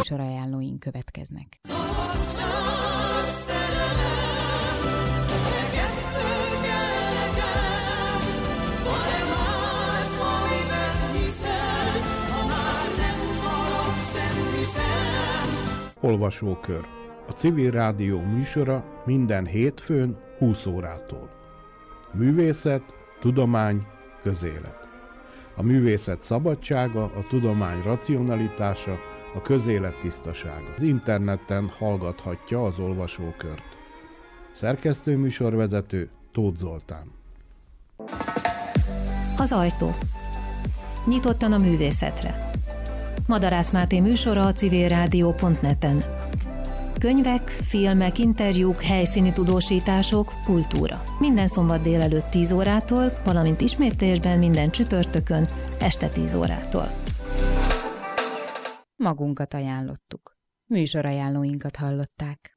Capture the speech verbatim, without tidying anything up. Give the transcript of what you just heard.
Műsorajánlóink következnek. Olvasókör. A Civil Rádió műsora minden hétfőn húsz órától. Művészet, tudomány, közélet. A művészet szabadsága, a tudomány racionalitása, a közélet tisztasága. Az interneten hallgathatja az olvasókört. Szerkesztő műsorvezető Tóth Zoltán. Az ajtó. Nyitottan a művészetre. Madarász Máté műsora a civilrádió pont net-en. Könyvek, filmek, interjúk, helyszíni tudósítások, kultúra. Minden szombat délelőtt tíz órától, valamint ismétlésben minden csütörtökön este tíz órától. Magunkat ajánlottuk. Műsorajánlóinkat hallották.